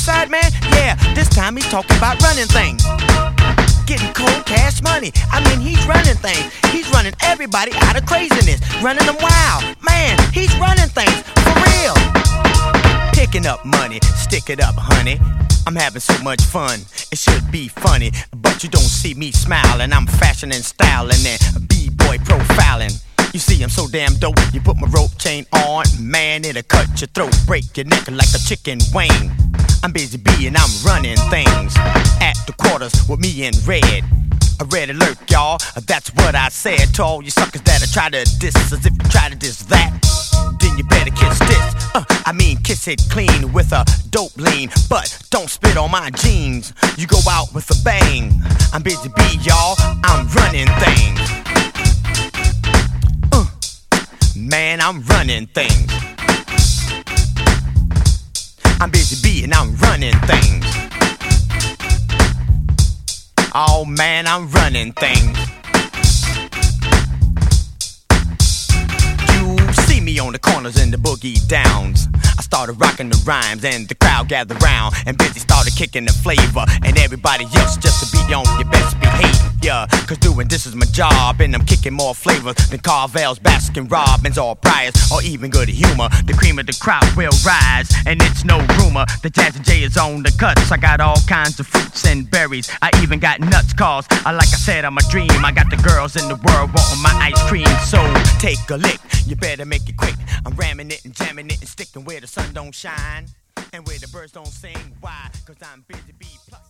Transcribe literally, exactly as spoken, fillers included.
side, man? Yeah, this time he's talking about running things. Getting cold cash money. I mean, he's running things. He's running everybody out of craziness. Running them wild. Man, he's running things. For real. Picking up money. Stick it up, honey. I'm having so much fun. It should be funny. But you don't see me smiling. I'm fashion and styling and B-boy profiling. You see, I'm so damn dope. You put my rope chain on, man, it'll cut your throat, break your neck like a chicken wing. I'm Busy Bee and I'm running things at the quarters with me in red. A red alert, y'all. That's what I said to all you suckers that are try to diss as if you try to diss that. Then you better kiss this. Uh, I mean, kiss it clean with a dope lean, but don't spit on my jeans. You go out with a bang. I'm Busy Bee, y'all. I'm running things. Man, I'm running things. I'm Busy Bee and I'm running things. Oh man, I'm running things. You see me on the corners and the boogie downs. I started rocking the rhymes and the crowd gathered round, and Busy started kicking the flavor, and everybody else just to be on your best behavior. Cause doing this is my job, and I'm kicking more flavors than Carvel's, Baskin Robbins, or Priors, or even Good Humor. The cream of the crop will rise, and it's no rumor that Jazzy J is on the cuts. I got all kinds of fruits and berries. I even got nuts, cause uh, like I said, I'm a dream. I got the girls in the world wanting my ice cream. So take a lick, you better make it quick. I'm ramming it and jamming it and sticking where the sun don't shine and where the birds don't sing. Why? Cause I'm Busy Bee plus